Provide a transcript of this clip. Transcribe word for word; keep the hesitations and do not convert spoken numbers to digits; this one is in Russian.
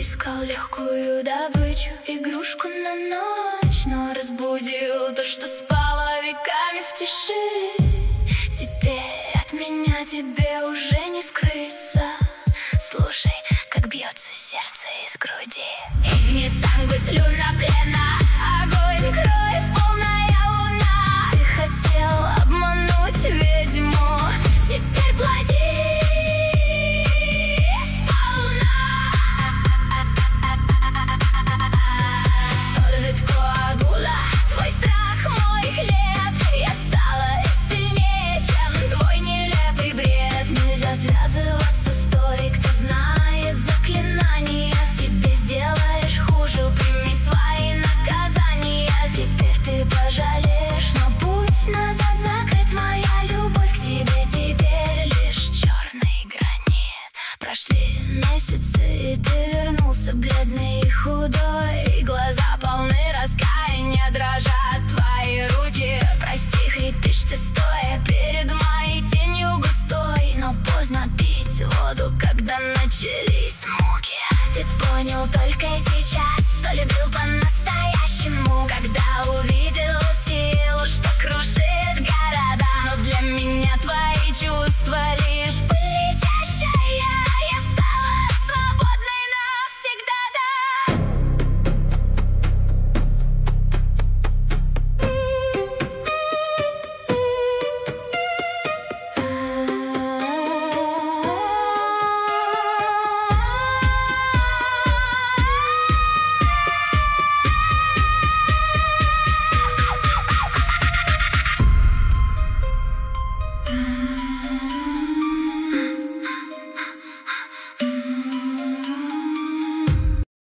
Искал легкую добычу, игрушку на ночь, но разбудил то, что спало веками в тиши. Теперь от меня тебе уже не скрыться. Слушай, как бьется сердце из груди. Игни сангу слюна плена, огонь крови, полная луна. Ты хотел обмануть ведьму, теперь плати сполна. Сорвет коагула, твой страх, мой хлеб. Я стала сильнее, чем твой нелепый бред. Нельзя связываться с той, кто знает заклинания. Себе сделаешь хуже, прими свои наказания. Теперь ты пожалеешь, но путь назад закрыт. Моя любовь к тебе теперь лишь черный гранит. Прошли месяцы, и ты вернулся бледный и худой. Глаза полны раскаяния, дрожат твои руки. Прости, хрипишь ты стоя перед моей тенью густой. Но поздно пить воду, когда начались муки. Ты понял только сейчас, что любил по-настоящему, когда увидел